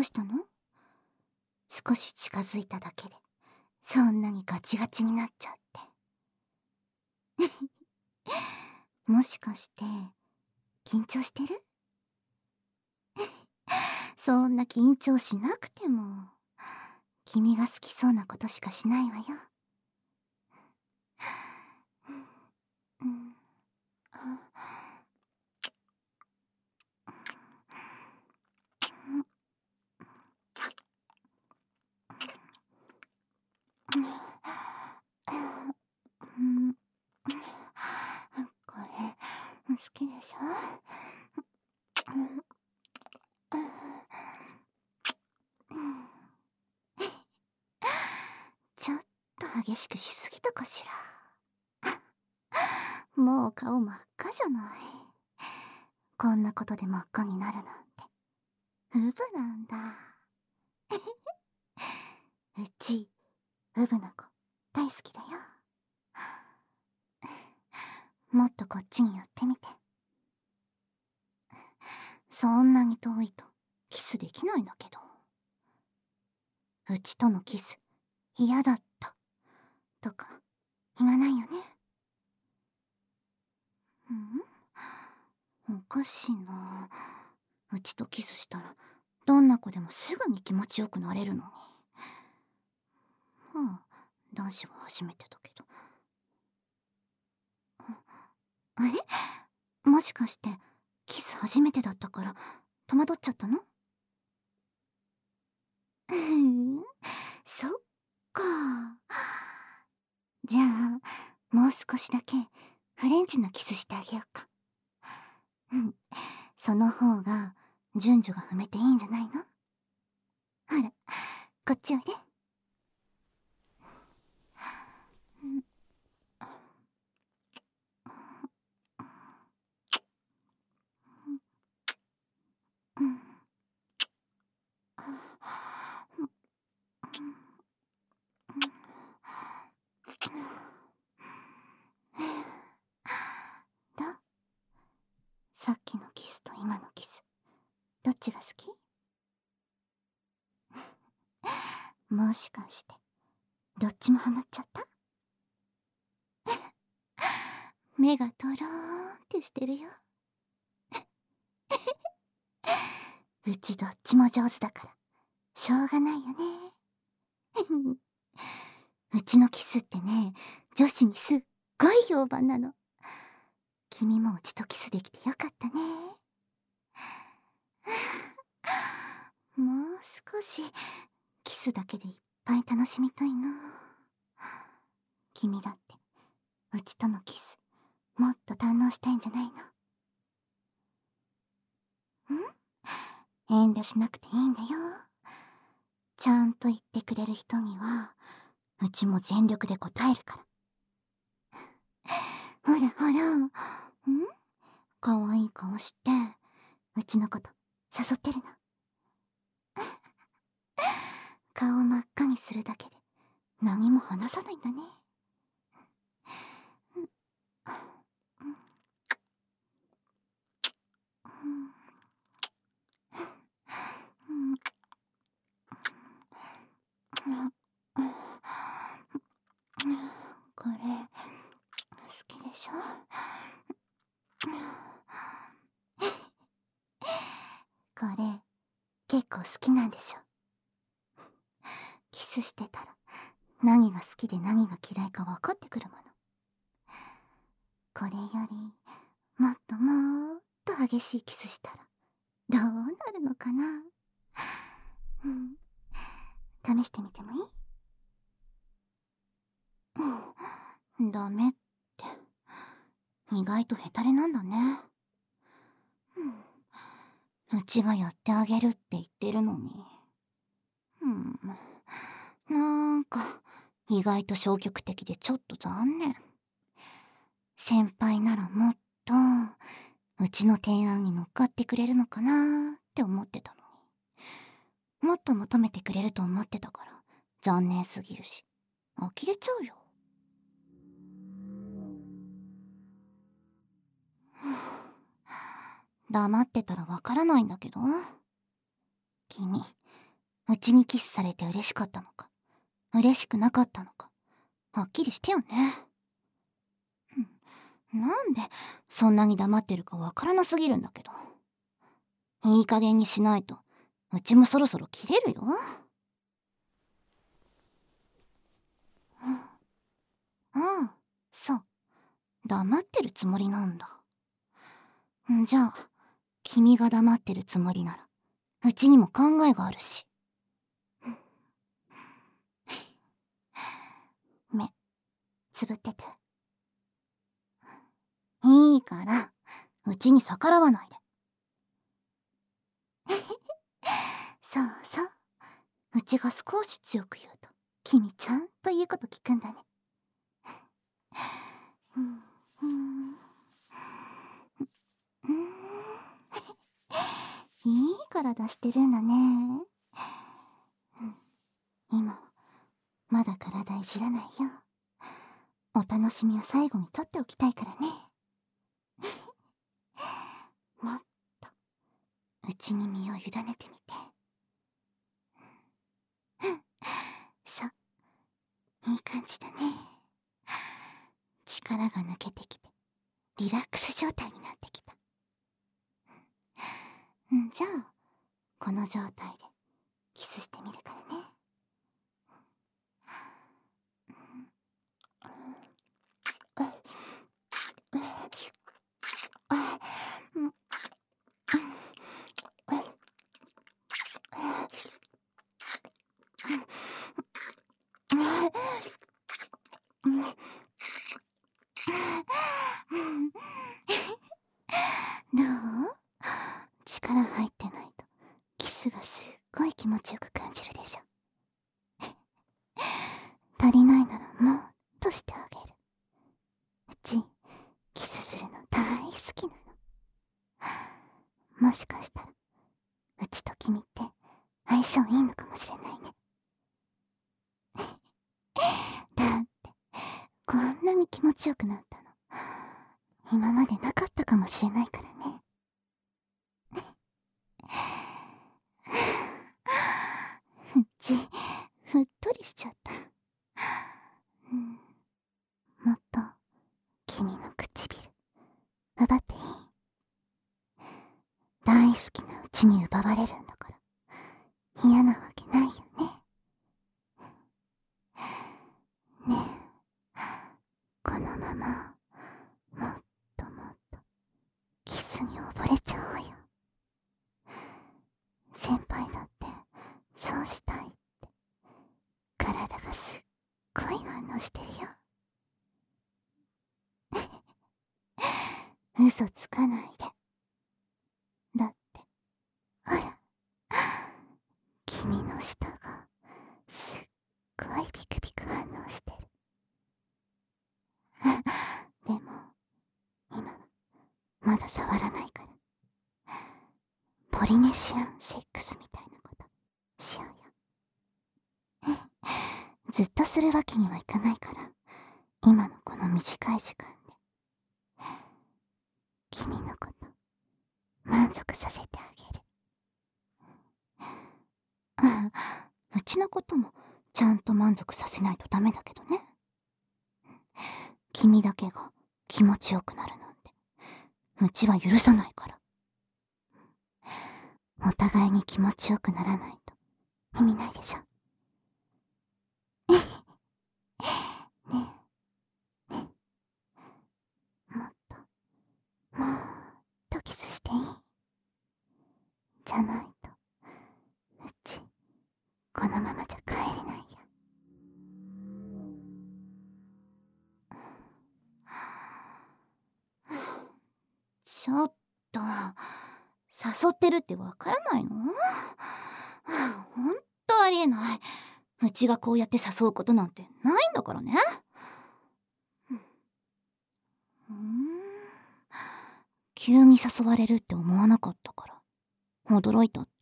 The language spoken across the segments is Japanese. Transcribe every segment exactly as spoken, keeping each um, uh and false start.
うしたの？少し近づいただけでそんなにガチガチになっちゃって。もしかして緊張してる？そんな緊張しなくても君が好きそうなことしかしないわよ。うん、うん、これ好きでしょ？ちょっと激しくしすぎたかしら。もう顔真っ赤じゃない。こんなことで真っ赤になるなんてウブなんだ。うちウブな子大好きだよ。もっとこっちに寄ってみて。そんなに遠いとキスできないんだけど。うちとのキス嫌だったとか言わないよね。うん？おかしいな。うちとキスしたらどんな子でもすぐに気持ちよくなれるのに。まあ男子は初めてだけど。あれ？もしかしてキス初めてだったから戸惑っちゃったの？うーん、そっか。じゃあもう少しだけフレンチのキスしてあげようか。うん、その方が順序が踏めていいんじゃないの？ほら、こっちおいで。うん、うん、どう？さっきのキスと今のキスどっちが好き？もしかしてどっちもハマっちゃった？目がとろーんってしてるよ。うちどっちも上手だからしょうがないよね。うちのキスってね、女子にすっごい評判なの。君もうちとキスできてよかったね。もう少しキスだけでいっぱい楽しみたいな。君だってうちとのキスもっと堪能したいんじゃないの？ん？遠慮しなくていいんだよ。ちゃんと言ってくれる人にはうちも全力で応えるから。ほらほら、ん？かわいい顔してうちのこと誘ってるの？顔真っ赤にするだけで何も話さないんだね。これ好きでしょ？これ結構好きなんでしょ？キスしてたら何が好きで何が嫌いか分かってくるもの。これよりもっともっと激しいキスしたらどうなるのかな？うん、試してみてもいい？うん、ダメって。意外とヘタレなんだね。うん、うちがやってあげるって言ってるのに。うん、なんか意外と消極的でちょっと残念。先輩ならもっとうちの提案に乗っかってくれるのかなーって思ってたのに。もっと求めてくれると思ってたから残念すぎるし呆れちゃうよ。黙ってたらわからないんだけど、君うちにキスされて嬉しかったのか、嬉しくなかったのか、はっきりしてよね。なんでそんなに黙ってるかわからなすぎるんだけど。いい加減にしないと、うちもそろそろ切れるよ。ああ、そう。黙ってるつもりなんだ。じゃあ、君が黙ってるつもりなら、うちにも考えがあるし。目、つぶってて。いいから、うちに逆らわないで。そうそう。うちが少し強く言うと、君ちゃんと言うこと聞くんだね。うんうんうん、いいから出してるんだね。うん、今、まだ体いじらないよ。お楽しみは最後に取っておきたいからね。もっと、うちに身を委ねてみて。そう、いい感じだね。力が抜けてきて、リラックス状態になってきた。んじゃあ、この状態でキスしてみるからね。どう？力入ってないとキスがすっごい気持ちよく感じるでしょ。足りないならもっとしてあげる。うちキスするの大好きなの。もしかしたらうちと君って相性いいのかもしれないね。だってこんなに気持ちよくなったの今までなかったかもしれないからね。うちふっとりしちゃった。うん、もっと君の唇奪っていい？大好きなうちに奪われるんだから嫌なわけないよね。ねえ、このままもっともっとキスに溺れちゃおうよ。先輩だってそうしたいって体がすっごい反応してるよ。嘘つかないで。だってほら、君の舌がすっごいビクビク反応してる。でも今はまだ触らないから、ポリネシアンセックスみたいなことしようよ。ずっとするわけにはいかないから、今のこの短い時間で君のこと満足させてあげる。ああ、うちのこともちゃんと満足させないとダメだけどね。君だけが気持ちよくなるなんてうちは許さないから。お互いに気持ちよくならないと意味ないでしょ。ねえ、ねえ、もっともっとキスしていい？じゃないとうちこのままじゃ帰れないよ。ちょっと誘ってるってわからないの？ほんとありえない。うちがこうやって誘うことなんてないんだからね。うん、急に誘われるって思わなかったから驚いたって？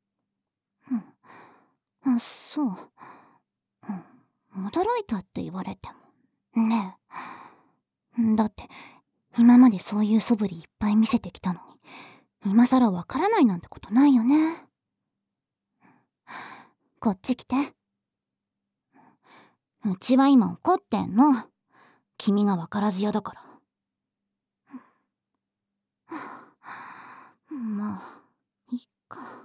うん、あ、そう、うん、驚いたって言われてもねえ、だって今までそういう素振りいっぱい見せてきたのに今さらわからないなんてことないよね。 こっち来て。うちは今怒ってんの。君がわからず屋だから。まあ、いっか。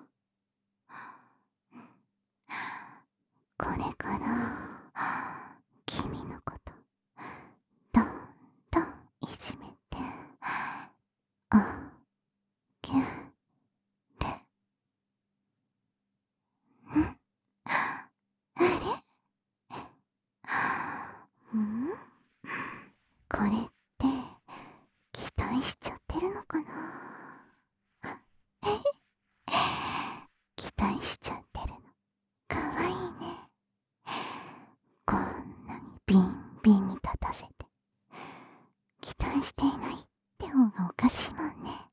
これから君のことどんどんいじめてあげる。あれ？ん？これって期待しちゃってるのかな。期待しちゃってるのかわいいね。こんなにビンビンに立たせて期待していないって方がおかしいもんね。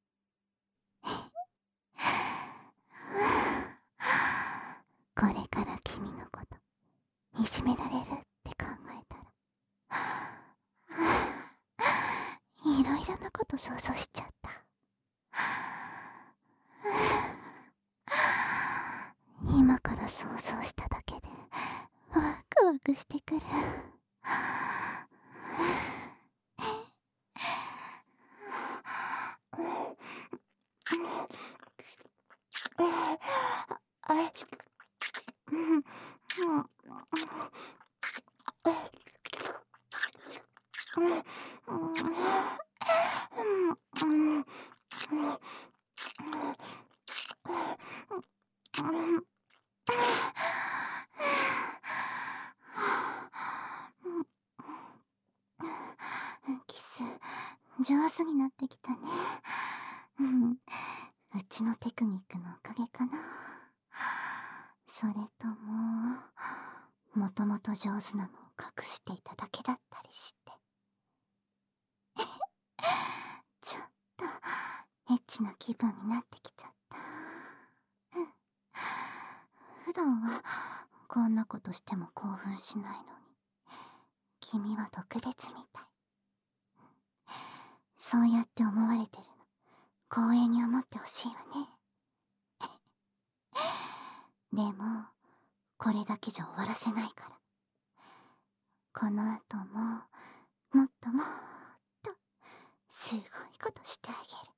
これから君のこといじめられるって考えたらいろいろなこと想像しちゃった。今から想像しただけでワクワクしてくる。キス上手になってきたね。うん、うちのテクニックのおかげかな。それとももともと上手なのを隠していただけだったりして。ちょっとエッチな気分になってきちゃった。うん、普段はこんなことしても興奮しないのに君は特別みたい。そうやって思われてるの光栄に思ってほしいわね。でもこれだけじゃ終わらせないから、この後ももっともっとすごいことしてあげる。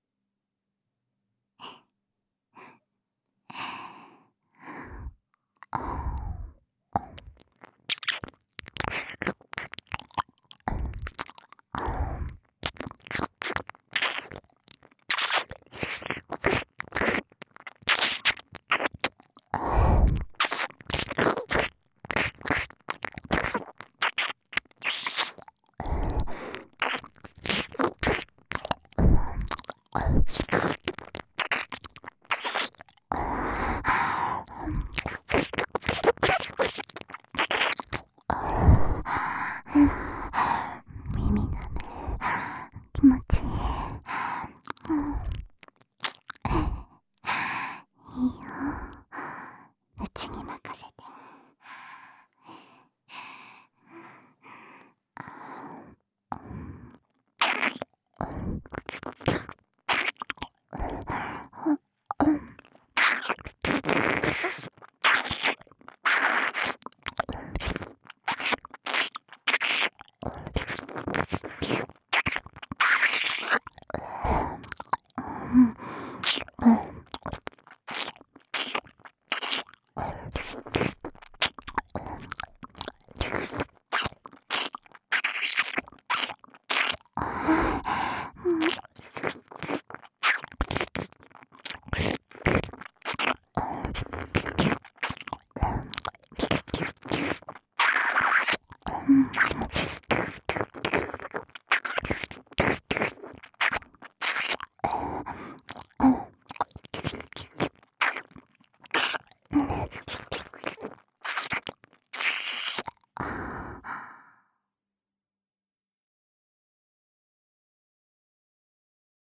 耳だね、気持ちいい。いいよ、うちに任せて。うん。